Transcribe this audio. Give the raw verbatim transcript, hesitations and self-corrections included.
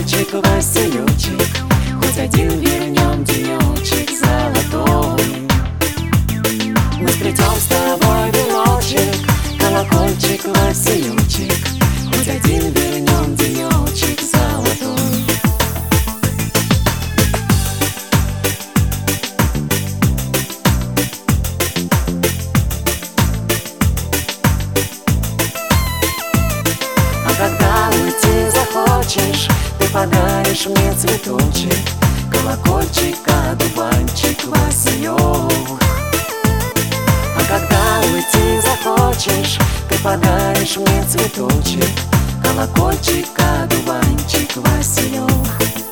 колокольчик, Василючек, хоть один вернем денечек золотой. Мы сплетем с тобой веночек, колокольчик, Василючек, хоть один вернем денечек золотой. А когда уйти захочешь, ты подаришь мне цветочек, колокольчик, одуванчик, Василек. А когда уйти захочешь, ты подаришь мне цветочек, колокольчик, одуванчик, Василек.